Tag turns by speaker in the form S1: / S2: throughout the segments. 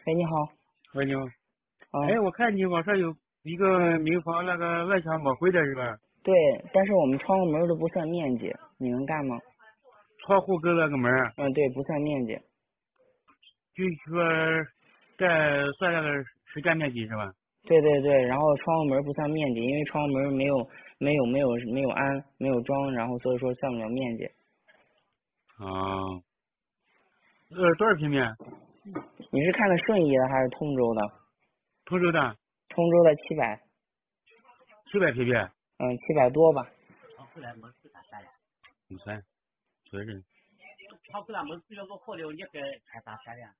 S1: 喂，你好。
S2: 喂，你好。
S1: 啊，
S2: 哎，我看你网上有一个民房，那个外墙抹灰的是吧？
S1: 对，但是我们窗户门都不算面积，你能干吗？
S2: 窗户跟那个门儿，
S1: 对，不算面积。
S2: 就是说算那个实干面积是吧？
S1: 对对对，然后窗户门不算面积，因为窗户门没有安，没有装，然后所以说算不了面积。
S2: 啊，多少平米？
S1: 你是看的顺义的还是通州的？
S2: 通州的
S1: 通州的700，
S2: 700平米。
S1: 700多吧。
S3: 窗户那门是咋删呀？
S2: 53，确认。
S3: 窗户那门是要个破了，你给看咋删呀？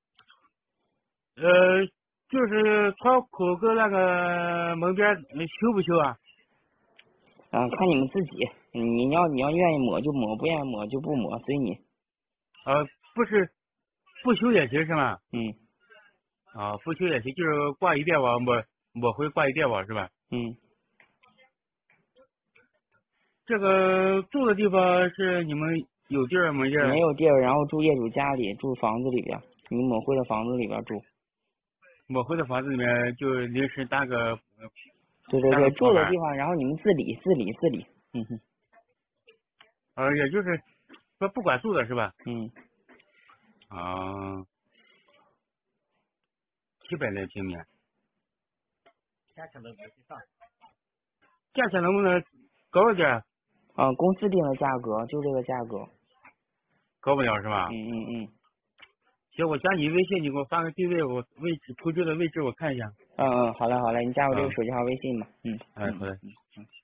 S2: 就是窗口跟那个门边修不修啊？
S1: 看你们自己，你要愿意抹就抹，不愿意抹就不抹，随你。
S2: 不是，不修也行是吗？
S1: 嗯
S2: 啊，不修也行，就是挂一电网抹灰挂一电网是吧？
S1: 嗯。
S2: 这个住的地方是你们有地儿没地儿？
S1: 没有地儿，然后住业主家里，住房子里边，你抹灰的房子里边住。
S2: 抹灰的房子里面就临时搭个。
S1: 对对对，住的地
S2: 方。
S1: 方，然后你们自理。嗯哼。
S2: 也就是说不管住的是吧？
S1: 嗯。
S2: 啊，700来平米。
S3: 价钱能不上？
S2: 价钱能不能高一点？
S1: 公司定的价格就这个价格。
S2: 高不了是吧？
S1: 嗯。
S2: 行，我加你微信，你给我发个地位，我位置途中的位置我看一下。
S1: 好嘞，你加我这个手机号微信吧。
S2: 哎，好的。